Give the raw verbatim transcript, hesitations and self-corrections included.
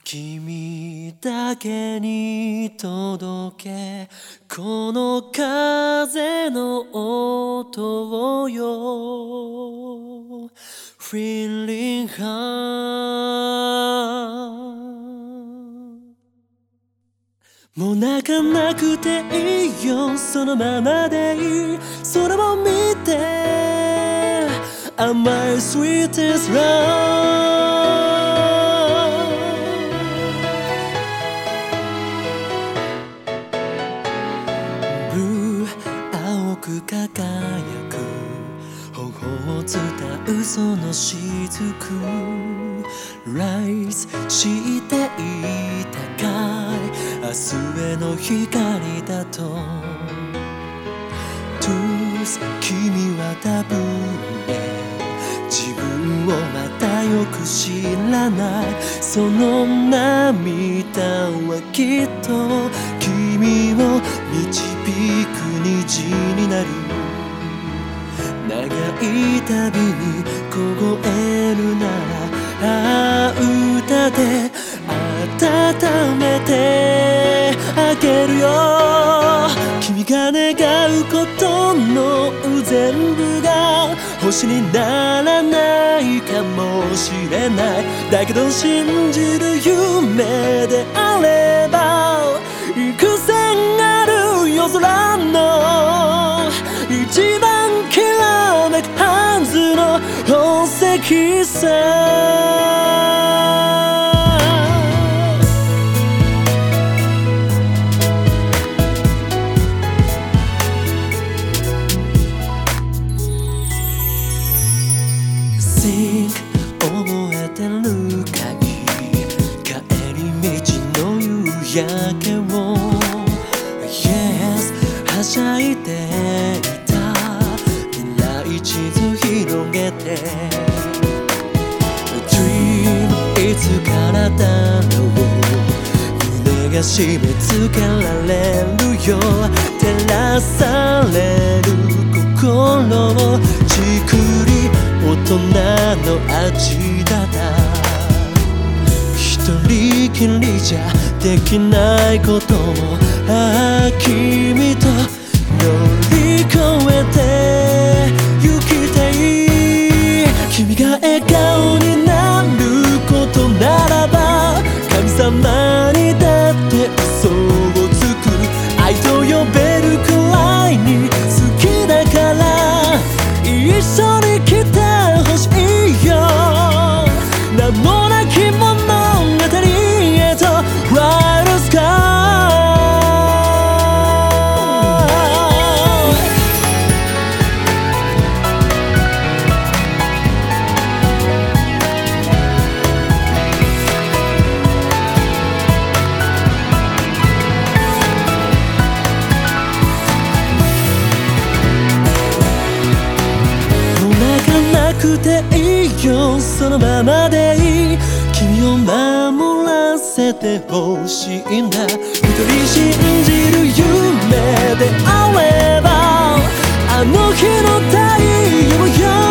君だけに届けこの風の音をよ Feeling high もう泣かなくていいよそのままでいい空を見て I'm my sweetest love青く輝く頬を伝うその雫 Rise していたかい明日への光だと Truth 君は多分ね自分をまたよく知らないその涙はきっと君を導く虹になる長い旅に凍えるならああ歌で温めてあげるよ君が願うことの全部が星にならないかもしれないだけど信じる夢であれば幾千ある夜空の一番きらめくはずの宝石さThink 覚えてるかい帰り道の夕焼けを Yes はしゃいでいた未来地図広げて Dream いつからだろう胸が締め付けられるよ照らされる心をじくり大人の味だだ一人きりじゃできないこともああ君と乗り越えて行きたい君が笑顔になることならば神様にだって嘘をつく愛と呼べるくらいに好きだから一緒に来てほしいよ名もなき物語へと Ride the sky くていいよそのままでいい君を守らせてほしいんだ一人信じる夢であればあの日の太陽よ